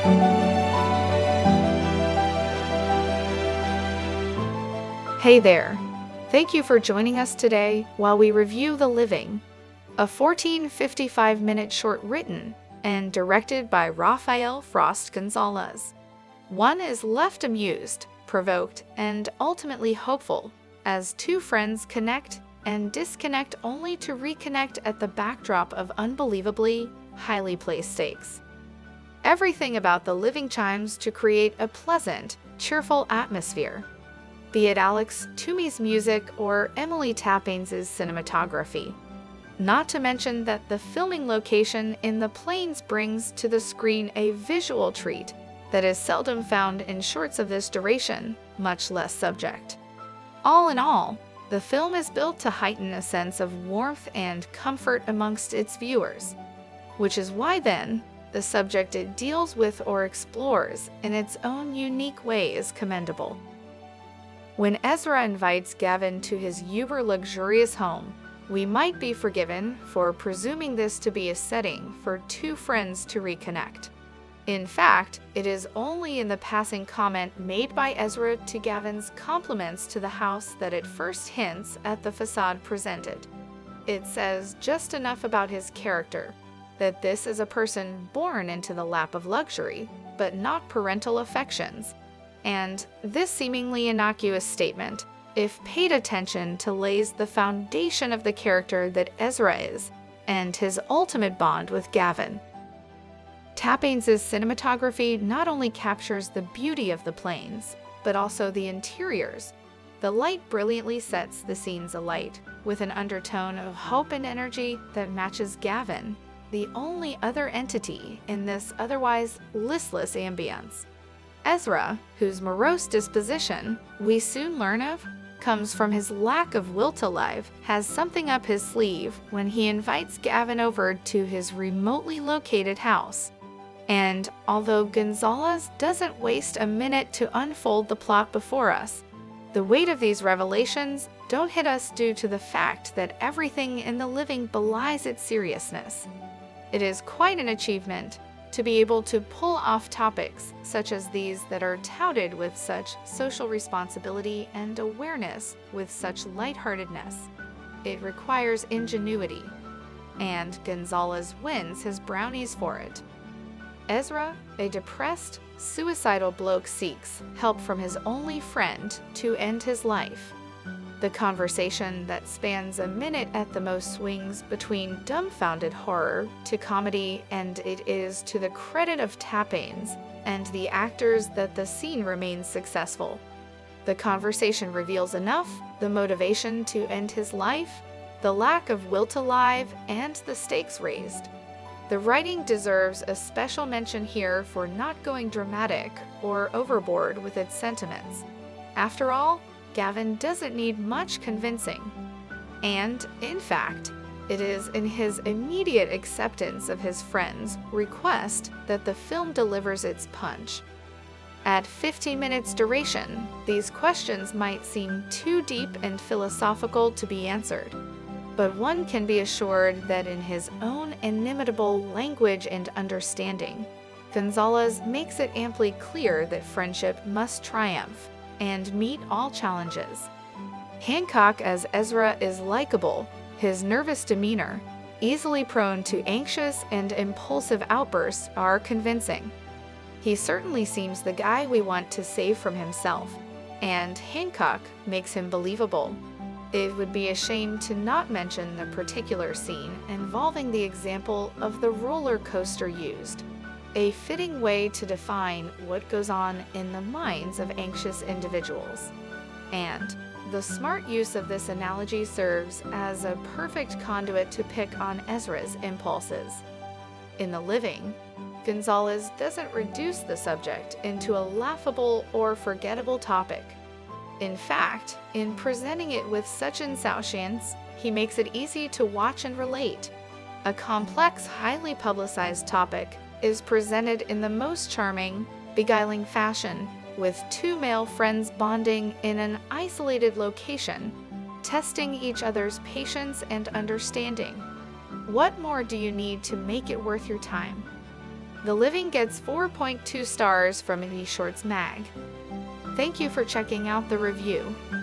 Hey there! Thank you for joining us today while we review The Living, a 1455-minute short written and directed by Rafael Frost Gonzalez. One is left amused, provoked, and ultimately hopeful as two friends connect and disconnect only to reconnect at the backdrop of unbelievably highly placed stakes. Everything about The Living chimes to create a pleasant, cheerful atmosphere, be it Alex Toomey's music or Emily Tapping's cinematography. Not to mention that the filming location in the plains brings to the screen a visual treat that is seldom found in shorts of this duration, much less subject. All in all, the film is built to heighten a sense of warmth and comfort amongst its viewers, which is why then, the subject it deals with or explores in its own unique way is commendable. When Ezra invites Gavin to his uber-luxurious home, we might be forgiven for presuming this to be a setting for two friends to reconnect. In fact, it is only in the passing comment made by Ezra to Gavin's compliments to the house that it first hints at the facade presented. It says just enough about his character, that this is a person born into the lap of luxury, but not parental affections. And this seemingly innocuous statement, if paid attention to, lays the foundation of the character that Ezra is and his ultimate bond with Gavin. Tapping's cinematography not only captures the beauty of the plains, but also the interiors. The light brilliantly sets the scenes alight, with an undertone of hope and energy that matches Gavin, the only other entity in this otherwise listless ambience. Ezra, whose morose disposition, we soon learn of, comes from his lack of will to live, has something up his sleeve when he invites Gavin over to his remotely located house. And although Gonzalez doesn't waste a minute to unfold the plot before us, the weight of these revelations don't hit us due to the fact that everything in The Living belies its seriousness. It is quite an achievement to be able to pull off topics such as these that are touted with such social responsibility and awareness with such lightheartedness. It requires ingenuity, and Gonzalez wins his brownies for it. Ezra, a depressed, suicidal bloke, seeks help from his only friend to end his life. The conversation that spans a minute at the most swings between dumbfounded horror to comedy, and it is to the credit of Tapping's and the actors that the scene remains successful. The conversation reveals enough, the motivation to end his life, the lack of will to live, and the stakes raised. The writing deserves a special mention here for not going dramatic or overboard with its sentiments. After all, Gavin doesn't need much convincing. And, in fact, it is in his immediate acceptance of his friend's request that the film delivers its punch. At 15 minutes duration, these questions might seem too deep and philosophical to be answered. But one can be assured that in his own inimitable language and understanding, Gonzalez makes it amply clear that friendship must triumph and meet all challenges. Hancock as Ezra is likable, his nervous demeanor, easily prone to anxious and impulsive outbursts, are convincing. He certainly seems the guy we want to save from himself, and Hancock makes him believable. It would be a shame to not mention the particular scene involving the example of the roller coaster used, a fitting way to define what goes on in the minds of anxious individuals. And the smart use of this analogy serves as a perfect conduit to pick on Ezra's impulses. In The Living, Gonzalez doesn't reduce the subject into a laughable or forgettable topic. In fact, in presenting it with such insouciance, he makes it easy to watch and relate. A complex, highly publicized topic is presented in the most charming, beguiling fashion, with two male friends bonding in an isolated location, testing each other's patience and understanding. What more do you need to make it worth your time? The Living gets 4.2 stars from Indie Shorts Mag. Thank you for checking out the review.